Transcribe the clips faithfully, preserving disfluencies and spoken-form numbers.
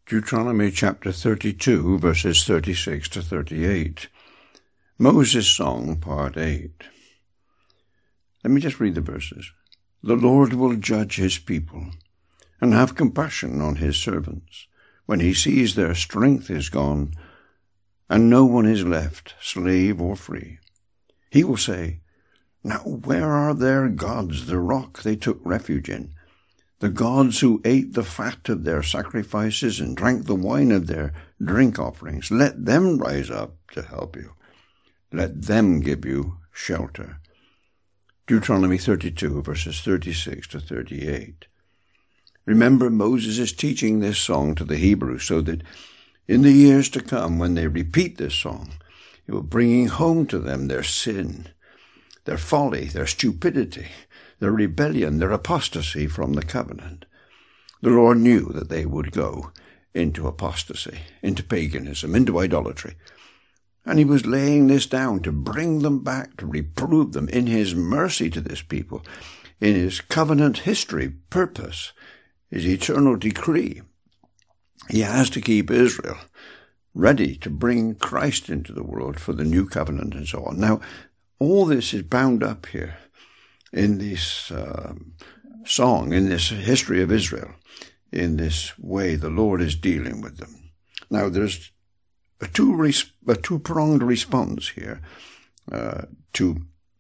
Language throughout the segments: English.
Deuteronomy chapter thirty-two, verses thirty-six to thirty-eight. Moses' Song, part eight. Let me just read the verses. The Lord will judge his people and have compassion on his servants when he sees their strength is gone and no one is left, slave or free. He will say, Now where are their gods, the rock they took refuge in? The gods who ate the fat of their sacrifices and drank the wine of their drink offerings. Let them rise up to help you. Let them give you shelter. Deuteronomy thirty-two, verses thirty-six to thirty-eight. Remember, Moses is teaching this song to the Hebrews so that in the years to come, when they repeat this song, it will bring home to them their sin, their folly, their stupidity, their rebellion, their apostasy from the covenant. The Lord knew that they would go into apostasy, into paganism, into idolatry. And he was laying this down to bring them back, to reprove them in his mercy to this people, in his covenant history, purpose, his eternal decree. He has to keep Israel ready to bring Christ into the world for the new covenant and so on. Now, all this is bound up here in this uh, song, in this history of Israel, in this way the Lord is dealing with them. Now, there's a, two res- a two-pronged response here uh, to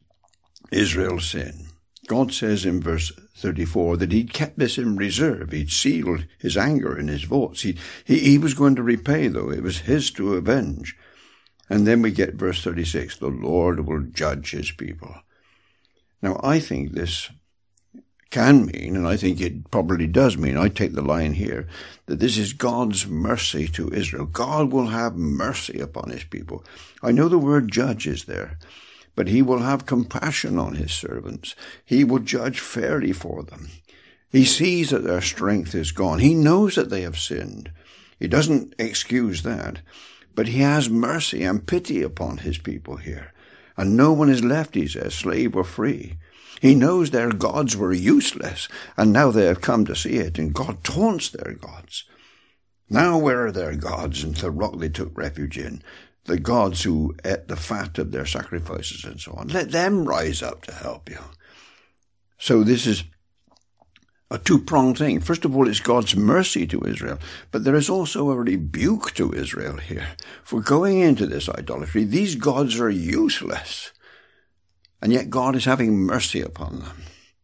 Israel's sin. God says in verse thirty-four that he'd kept this in reserve. He'd sealed his anger in his votes. He, he, he was going to repay, though. It was his to avenge. And then we get verse thirty-six, the Lord will judge his people. Now, I think this can mean, and I think it probably does mean, I take the line here, that this is God's mercy to Israel. God will have mercy upon his people. I know the word judge is there, but he will have compassion on his servants. He will judge fairly for them. He sees that their strength is gone. He knows that they have sinned. He doesn't excuse that, but he has mercy and pity upon his people here. And no one is left, he says, slave or free. He knows their gods were useless, and now they have come to see it, and God taunts their gods. Now where are their gods, and the rock they took refuge in, the gods who ate the fat of their sacrifices and so on? Let them rise up to help you. So this is a two-pronged thing. First of all, it's God's mercy to Israel, but there is also a rebuke to Israel here for going into this idolatry. These gods are useless, and yet God is having mercy upon them.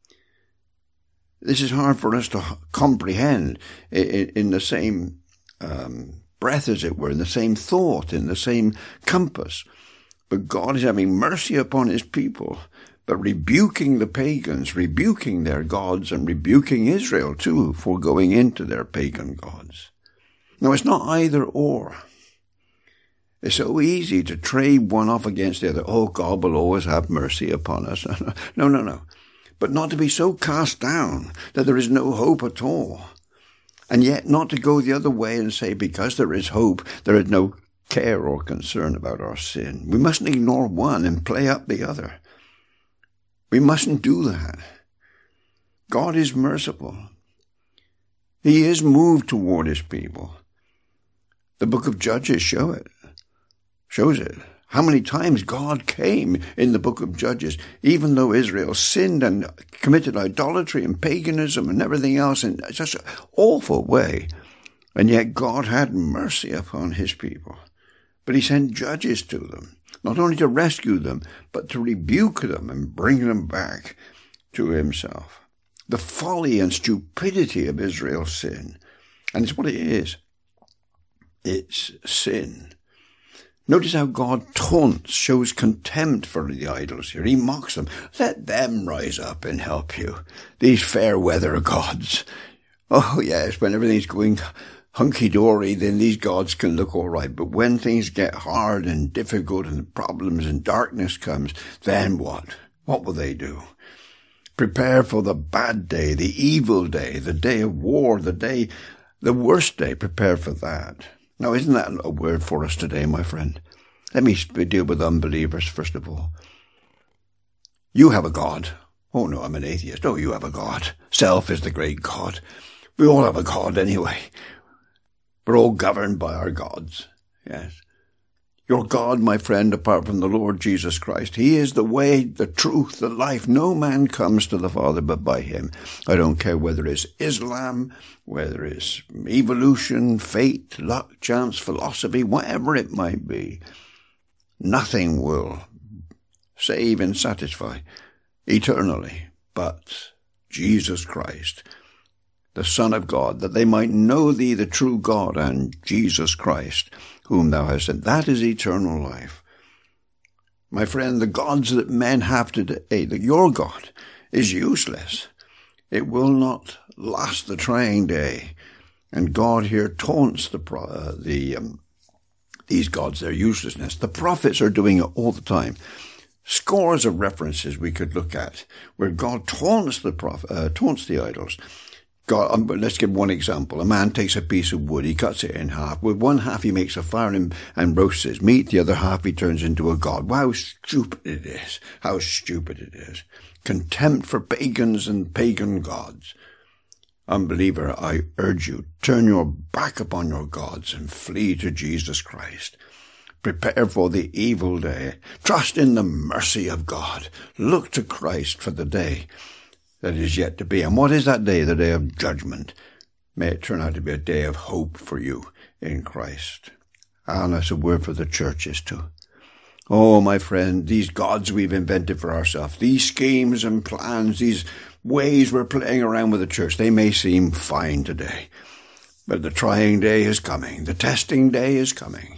This is hard for us to comprehend in the same um, breath, as it were, in the same thought, in the same compass. But God is having mercy upon his people, but rebuking the pagans, rebuking their gods, and rebuking Israel too for going into their pagan gods. Now, it's not either or. It's so easy to trade one off against the other. Oh, God will always have mercy upon us. No, no, no. But not to be so cast down that there is no hope at all. And yet not to go the other way and say, because there is hope, there is no care or concern about our sin. We mustn't ignore one and play up the other. We mustn't do that. God is merciful. He is moved toward his people. The book of Judges show it, shows it. How many times God came in the book of Judges, even though Israel sinned and committed idolatry and paganism and everything else in such an awful way. And yet God had mercy upon his people. But he sent judges to them, not only to rescue them, but to rebuke them and bring them back to himself. The folly and stupidity of Israel's sin. And it's what it is. It's sin. Notice how God taunts, shows contempt for the idols here. He mocks them. Let them rise up and help you. These fair weather gods. Oh yes, when everything's going hunky-dory, then these gods can look all right. But when things get hard and difficult and problems and darkness comes, then what? What will they do? Prepare for the bad day, the evil day, the day of war, the day, the worst day. Prepare for that. Now, isn't that a word for us today, my friend? Let me deal with unbelievers, first of all. You have a God. Oh, no, I'm an atheist. Oh, you have a God. Self is the great God. We all have a God anyway. We're all governed by our gods. Yes. Your God, my friend, apart from the Lord Jesus Christ, he is the way, the truth, the life. No man comes to the Father but by him. I don't care whether it's Islam, whether it's evolution, fate, luck, chance, philosophy, whatever it might be. Nothing will save and satisfy eternally but Jesus Christ, the Son of God, that they might know thee, the true God, and Jesus Christ, whom thou hast sent. That is eternal life. My friend, the gods that men have today, that your God is useless. It will not last the trying day. And God here taunts the uh, the um, these gods, their uselessness. The prophets are doing it all the time. Scores of references we could look at where God taunts the prophet, uh, taunts the idols. God, um, let's give one example. A man takes a piece of wood, he cuts it in half. With one half he makes a fire and, and roasts his meat. The other half he turns into a god. Wow, how stupid it is. How stupid it is. Contempt for pagans and pagan gods. Unbeliever, I urge you, turn your back upon your gods and flee to Jesus Christ. Prepare for the evil day. Trust in the mercy of God. Look to Christ for the day that is yet to be. And what is that day? The day of judgment. May it turn out to be a day of hope for you in Christ. And that's a word for the churches too. Oh, my friend, these gods we've invented for ourselves, these schemes and plans, these ways we're playing around with the church, they may seem fine today. But the trying day is coming. The testing day is coming.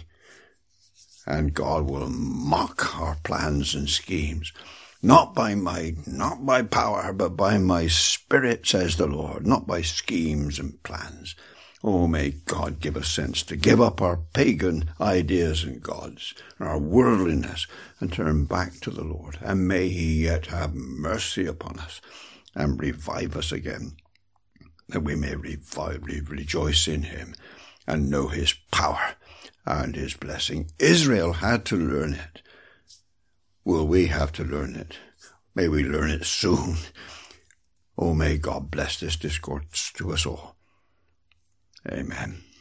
And God will mock our plans and schemes. Not by might, not by power, but by my Spirit, says the Lord, not by schemes and plans. Oh, may God give us sense to give up our pagan ideas and gods, and our worldliness, and turn back to the Lord. And may he yet have mercy upon us and revive us again, that we may revive, rejoice in him and know his power and his blessing. Israel had to learn it. Will we have to learn it? May we learn it soon. Oh, may God bless this discourse to us all. Amen.